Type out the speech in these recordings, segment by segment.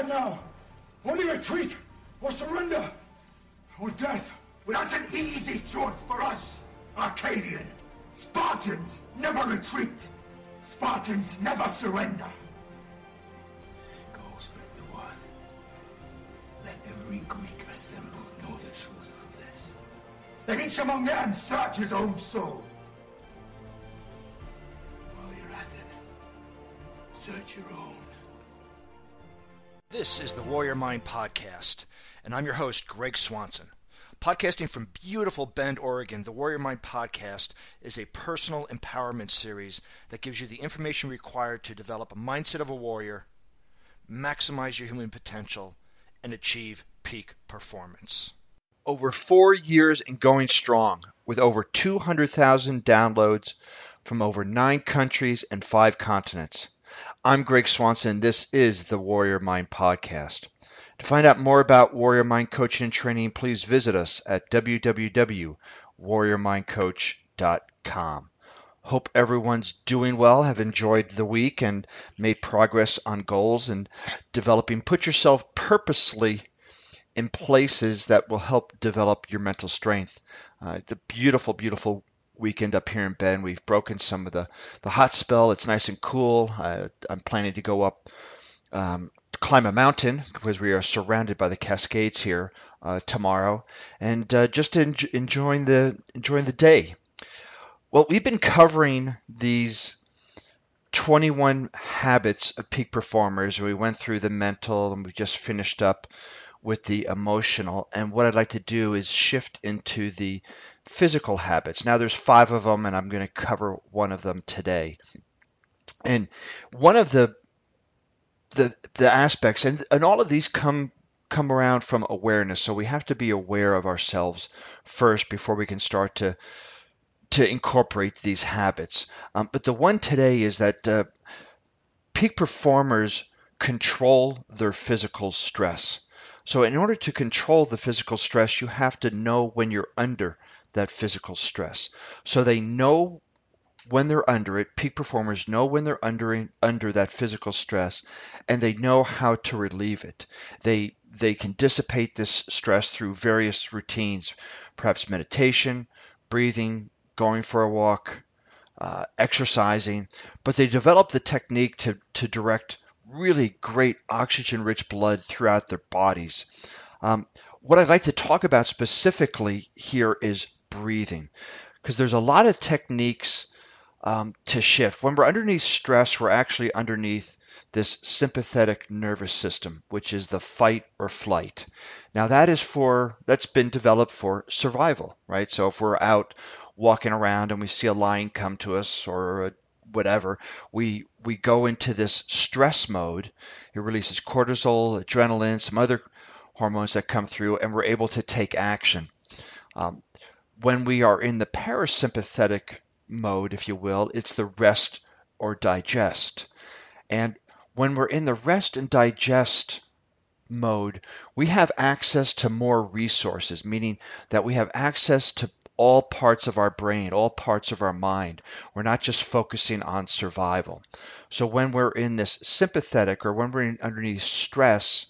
stand now. Only retreat or surrender or death. Well, that's an easy choice for us, Arcadian. Spartans never retreat. Spartans never surrender. Go spread the word. Let every Greek assembled know the truth of this. Let each among them search his own soul. While you're at it, search your own. This is the Warrior Mind Podcast, and I'm your host, Greg Swanson. Podcasting from beautiful Bend, Oregon, the Warrior Mind Podcast is a personal empowerment series that gives you the information required to develop a mindset of a warrior, maximize your human potential, and achieve peak performance. Over 4 years and going strong, with over 200,000 downloads from over 9 countries and 5 continents. I'm Greg Swanson, and this is the Warrior Mind Podcast. To find out more about Warrior Mind Coaching and Training, please visit us at www.warriormindcoach.com. Hope everyone's doing well, have enjoyed the week, and made progress on goals and developing. Put yourself purposely in places that will help develop your mental strength. It's a beautiful, beautiful weekend up here in Bend. We've broken some of the hot spell. It's nice and cool. I'm planning to go up climb a mountain because we are surrounded by the Cascades here tomorrow, and just enjoying the day. Well, we've been covering these 21 habits of peak performers. We went through the mental, and we just finished up with the emotional. And what I'd like to do is shift into the physical habits. Now, there's 5 of them, and I'm going to cover one of them today. And one of the aspects, and all of these come around from awareness. So we have to be aware of ourselves first before we can start to incorporate these habits. But the one today is that peak performers control their physical stress. So in order to control the physical stress, you have to know when you're under that physical stress. So they know when they're under it. Peak performers know when they're under that physical stress, and they know how to relieve it. They can dissipate this stress through various routines, perhaps meditation, breathing, going for a walk, exercising, but they develop the technique to direct really great oxygen-rich blood throughout their bodies. What I'd like to talk about specifically here is breathing, because there's a lot of techniques to shift. When we're underneath stress, we're actually underneath this sympathetic nervous system, which is the fight or flight. Now that's been developed for survival, right? So if we're out walking around and we see a lion come to us or whatever, we go into this stress mode. It releases cortisol, adrenaline, some other hormones that come through, and we're able to take action. When we are in the parasympathetic mode, if you will, it's the rest or digest. And when we're in the rest and digest mode, we have access to more resources, meaning that we have access to all parts of our brain, all parts of our mind. We're not just focusing on survival. So when we're in this sympathetic, or when we're underneath stress,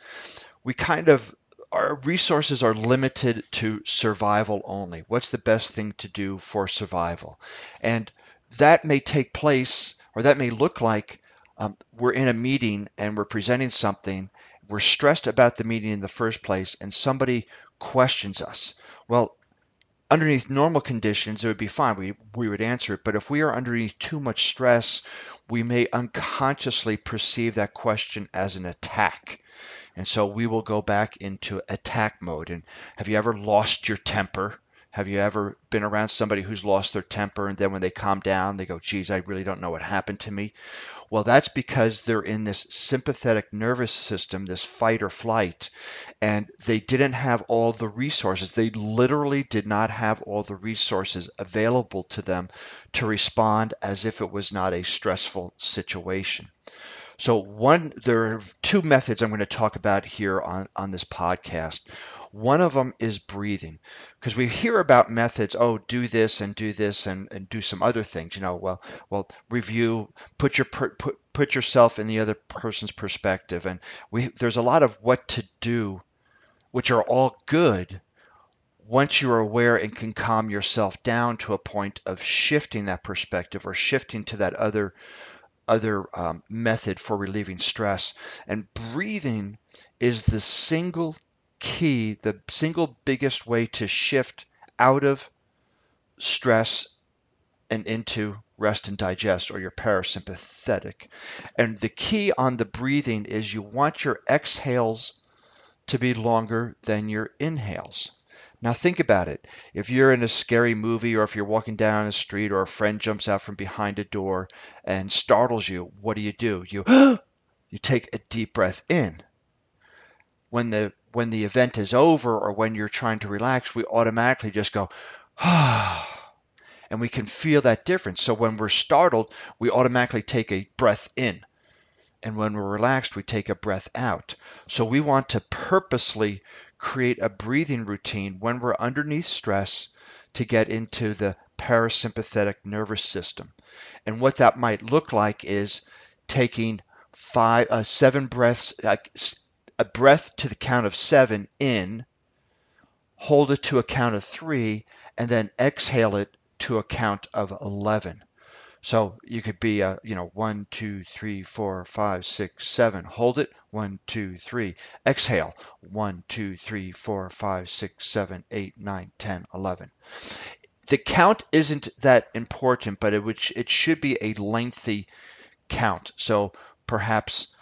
our resources are limited to survival only. What's the best thing to do for survival? And that may take place, or that may look like we're in a meeting and we're presenting something. We're stressed about the meeting in the first place, and somebody questions us. Well, underneath normal conditions, it would be fine. We would answer it. But if we are underneath too much stress, we may unconsciously perceive that question as an attack. And so we will go back into attack mode. And have you ever lost your temper? Have you ever been around somebody who's lost their temper, and then when they calm down, they go, geez, I really don't know what happened to me? Well, that's because they're in this sympathetic nervous system, this fight or flight, and they didn't have all the resources. They literally did not have all the resources available to them to respond as if it was not a stressful situation. So there are 2 methods I'm going to talk about here on this podcast. One of them is breathing, because we hear about methods, do this and do some other things, well, review, put put yourself in the other person's perspective. And there's a lot of what to do, which are all good once you're aware and can calm yourself down to a point of shifting that perspective or shifting to that other method for relieving stress. And breathing is the single key, the single biggest way to shift out of stress and into rest and digest, or your parasympathetic. And the key on the breathing is you want your exhales to be longer than your inhales. Now think about it. If you're in a scary movie, or if you're walking down the street, or a friend jumps out from behind a door and startles you, what do? You take a deep breath in. When the event is over, or when you're trying to relax, we automatically just go, and we can feel that difference. So when we're startled, we automatically take a breath in. And when we're relaxed, we take a breath out. So we want to purposely create a breathing routine when we're underneath stress to get into the parasympathetic nervous system. And what that might look like is taking 7 breaths, a breath to the count of 7 in, hold it to a count of 3, and then exhale it to a count of 11. So you could be 1, 2, 3, 4, 5, 6, 7. Hold it. 1, 2, 3. Exhale. 1, 2, 3, 4, 5, 6, 7, 8, 9, 10, 11. The count isn't that important, but it should be a lengthy count. So perhaps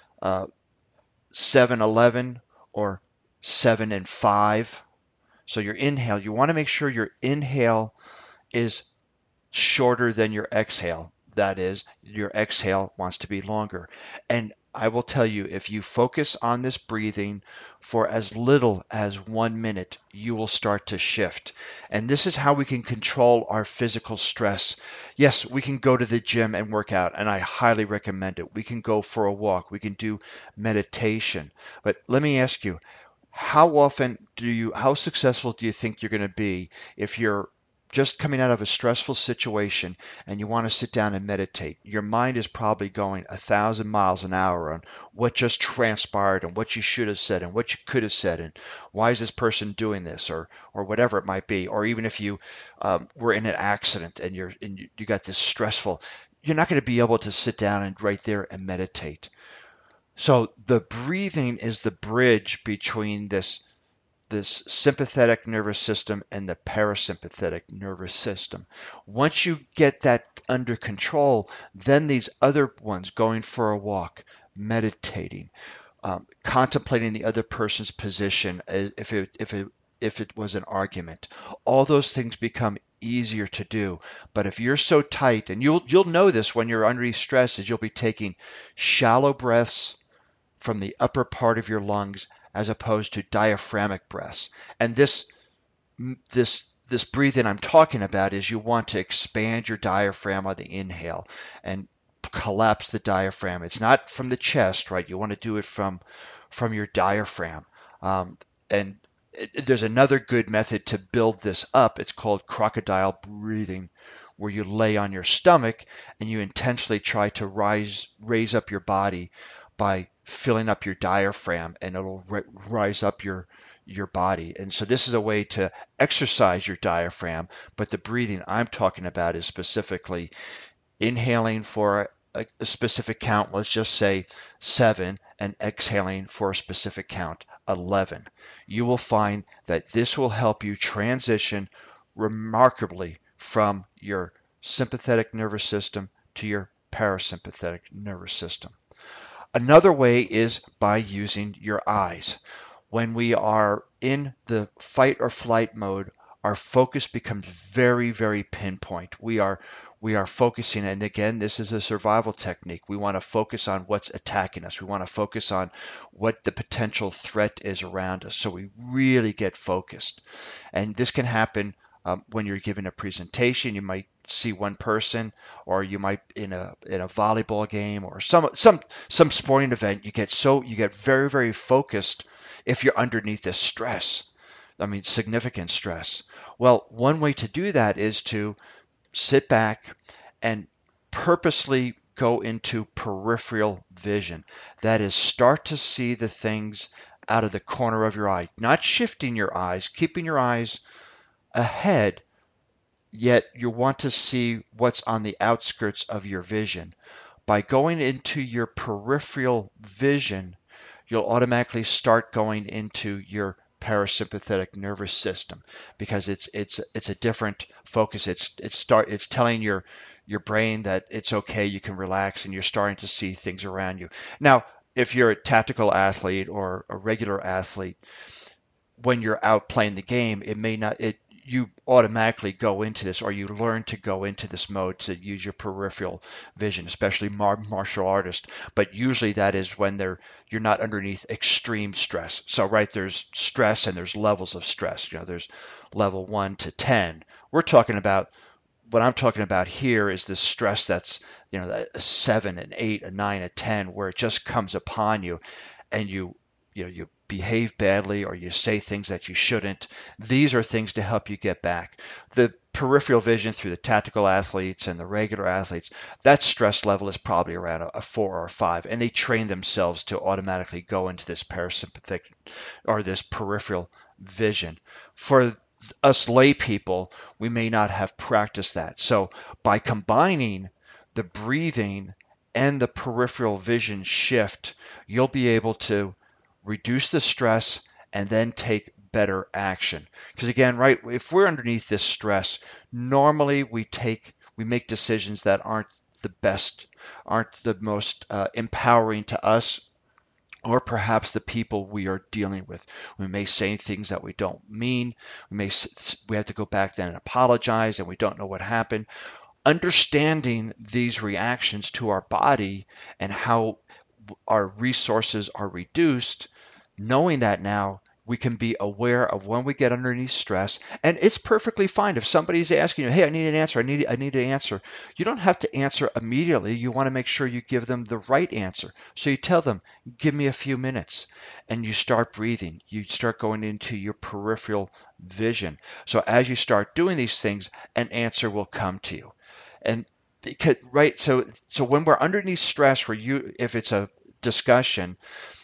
7, 11, or 7 and 5. So your inhale, you want to make sure your inhale is shorter than your exhale. That is, your exhale wants to be longer. And I will tell you, if you focus on this breathing for as little as 1 minute, you will start to shift. And this is how we can control our physical stress. Yes, we can go to the gym and work out, and I highly recommend it. We can go for a walk. We can do meditation. But let me ask you, how successful do you think you're going to be if you're just coming out of a stressful situation and you want to sit down and meditate? Your mind is probably going 1,000 miles an hour on what just transpired and what you should have said and what you could have said and why is this person doing this, or whatever it might be. Or even if you were in an accident and you got this stressful, you're not going to be able to sit down and right there and meditate. So the breathing is the bridge between this sympathetic nervous system and the parasympathetic nervous system. Once you get that under control, then these other ones, going for a walk, meditating, contemplating the other person's position, if it was an argument, all those things become easier to do. But if you're so tight, and you'll know this when you're under stress, is you'll be taking shallow breaths from the upper part of your lungs as opposed to diaphragmatic breaths. And this breathing I'm talking about is you want to expand your diaphragm on the inhale and collapse the diaphragm. It's not from the chest, right? You want to do it from your diaphragm. There's another good method to build this up. It's called crocodile breathing, where you lay on your stomach and you intentionally try to raise up your body by filling up your diaphragm, and it'll rise up your body. And so this is a way to exercise your diaphragm, but the breathing I'm talking about is specifically inhaling for a specific count, let's just say 7, and exhaling for a specific count, 11. You will find that this will help you transition remarkably from your sympathetic nervous system to your parasympathetic nervous system. Another way is by using your eyes. When we are in the fight or flight mode, our focus becomes very, very pinpoint. We are focusing, and again, this is a survival technique. We want to focus on what's attacking us. We want to focus on what the potential threat is around us. So we really get focused. And this can happen when you're giving a presentation. You might see one person, or you might in a volleyball game or some sporting event. You get very, very focused if you're underneath this stress. I mean, significant stress. Well, one way to do that is to sit back and purposely go into peripheral vision. That is, start to see the things out of the corner of your eye, not shifting your eyes, keeping your eyes ahead, yet you want to see what's on the outskirts of your vision. By going into your peripheral vision, you'll automatically start going into your parasympathetic nervous system, because it's a different focus. It's telling your brain that it's okay, you can relax, and you're starting to see things around you. Now, if you're a tactical athlete or a regular athlete, when you're out playing the game, you automatically go into this, or you learn to go into this mode to use your peripheral vision, especially martial artists. But usually that is when you're not underneath extreme stress. So, right, there's stress and there's levels of stress. There's level 1 to 10. What I'm talking about here is this stress that's, a 7, an 8, a 9, a 10, where it just comes upon you, and you behave badly, or you say things that you shouldn't. These are things to help you get back. The peripheral vision through the tactical athletes and the regular athletes, that stress level is probably around a 4 or a 5, and they train themselves to automatically go into this parasympathetic or this peripheral vision. For us lay people, we may not have practiced that. So by combining the breathing and the peripheral vision shift, you'll be able to reduce the stress and then take better action. Because again, right, if we're underneath this stress, normally we make decisions that aren't the best, aren't the most empowering to us, or perhaps the people we are dealing with. We may say things that we don't mean. We have to go back then and apologize, and we don't know what happened. Understanding these reactions to our body and how our resources are reduced, knowing that now, we can be aware of when we get underneath stress. And it's perfectly fine if somebody's asking you, hey, I need an answer, I need an answer. You don't have to answer immediately. You want to make sure you give them the right answer. So you tell them, give me a few minutes, and you start breathing. You start going into your peripheral vision. So as you start doing these things, an answer will come to you. And right, so when we're underneath stress, if it's a discussion,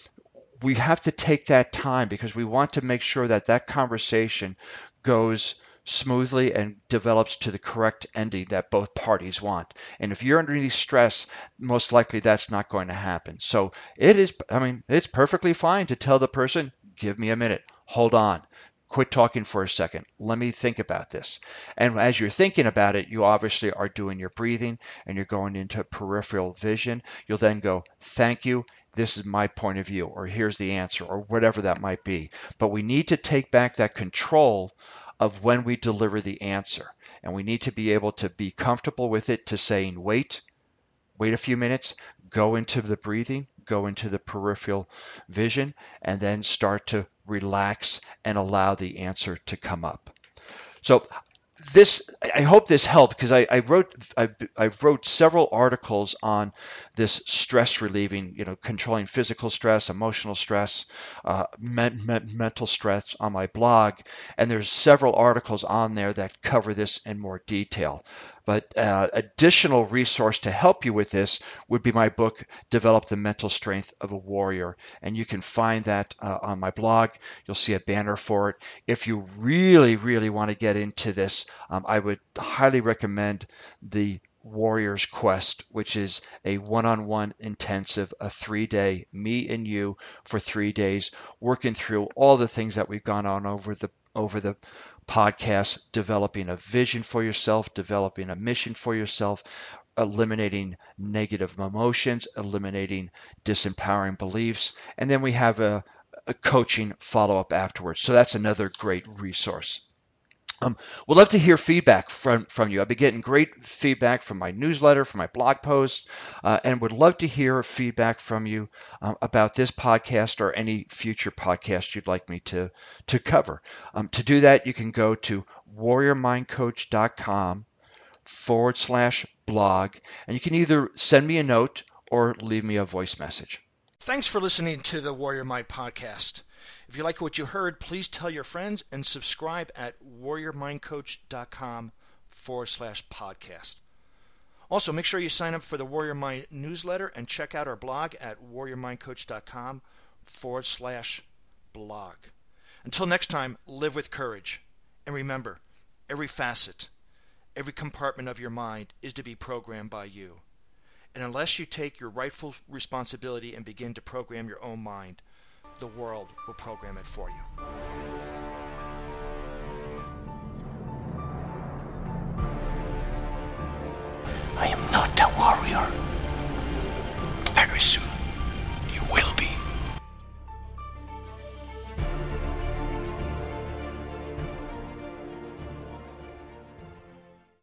we have to take that time, because we want to make sure that conversation goes smoothly and develops to the correct ending that both parties want. And if you're underneath stress, most likely that's not going to happen. So it's perfectly fine to tell the person, give me a minute, hold on. Quit talking for a second. Let me think about this. And as you're thinking about it, you obviously are doing your breathing and you're going into peripheral vision. You'll then go, thank you. This is my point of view, or here's the answer, or whatever that might be. But we need to take back that control of when we deliver the answer. And we need to be able to be comfortable with it, to saying, wait a few minutes, go into the breathing, go into the peripheral vision, and then start to relax and allow the answer to come up. So I hope this helped, because I wrote several articles on this stress relieving, controlling physical stress, emotional stress, mental stress on my blog, and there's several articles on there that cover this in more detail. But additional resource to help you with this would be my book, Develop the Mental Strength of a Warrior. And you can find that on my blog. You'll see a banner for it. If you really, really want to get into this, I would highly recommend the Warrior's Quest, which is a one-on-one intensive, a 3-day, me and you for 3 days, working through all the things that we've gone on over the podcast, developing a vision for yourself, developing a mission for yourself, eliminating negative emotions, eliminating disempowering beliefs, and then we have a coaching follow-up afterwards. So that's another great resource. We'd love to hear feedback from you. I've been getting great feedback from my newsletter, from my blog posts, and would love to hear feedback from you about this podcast or any future podcast you'd like me to cover. To do that, you can go to warriormindcoach.com/blog, and you can either send me a note or leave me a voice message. Thanks for listening to the Warrior Mind Podcast. If you like what you heard, please tell your friends and subscribe at warriormindcoach.com/podcast. Also, make sure you sign up for the Warrior Mind newsletter and check out our blog at warriormindcoach.com/blog. Until next time, live with courage. And remember, every facet, every compartment of your mind is to be programmed by you. And unless you take your rightful responsibility and begin to program your own mind, the world will program it for you. I am not a warrior. Very soon, you will be.